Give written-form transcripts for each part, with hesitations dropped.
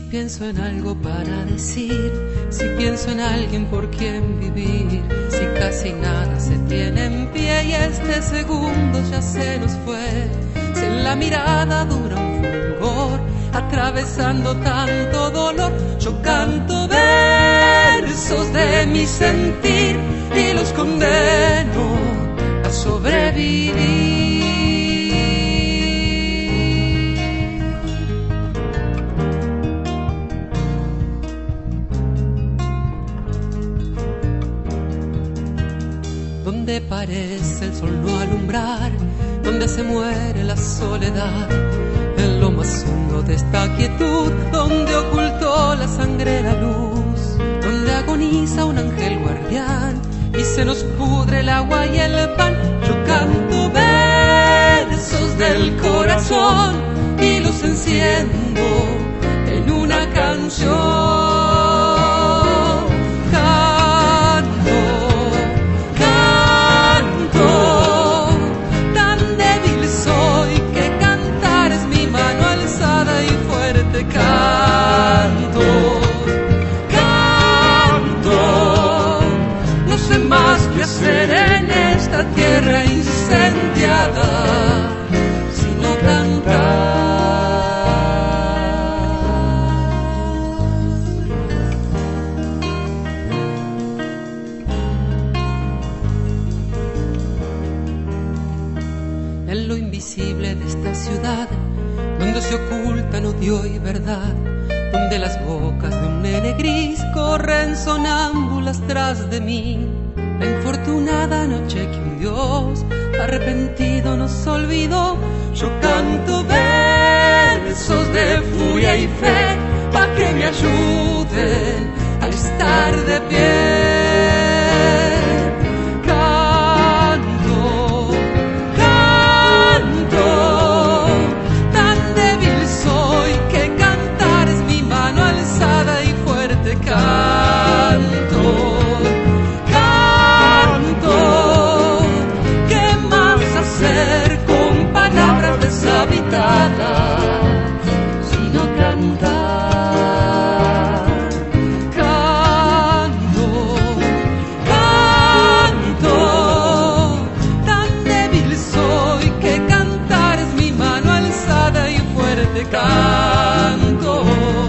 pienso en algo para decir, si pienso en alguien por quien vivir, si casi nada se tiene en pie y este segundo ya se nos fue, si en la mirada dura un fulgor, atravesando tanto dolor, yo canto versos de mi sentir y los condeno a sobrevivir. Donde parece el sol no alumbrar, donde se muere la soledad, en lo más hondo de esta quietud, donde ocultó la sangre la luz, donde agoniza un ángel guardián y se nos pudre el agua y el pan, yo canto versos del corazón y los enciendo en una canción. En esta tierra incendiada, sino cantar. En lo invisible de esta ciudad, donde se ocultan odio y verdad, donde las bocas de un nene gris corren sonámbulas tras de mí, la infortunada noche que un Dios arrepentido nos olvidó, yo canto versos de furia y fe pa' que me ayuden a estar de pie. Canto, canto, tan débil soy que cantar es mi mano alzada y fuerte. Canto, sino cantar. Canto, canto, tan débil soy que cantar es mi mano alzada y fuerte. Canto,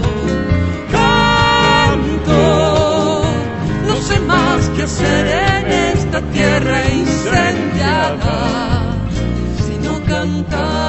canto, no sé más qué hacer en esta tierra incendiada, sino cantar.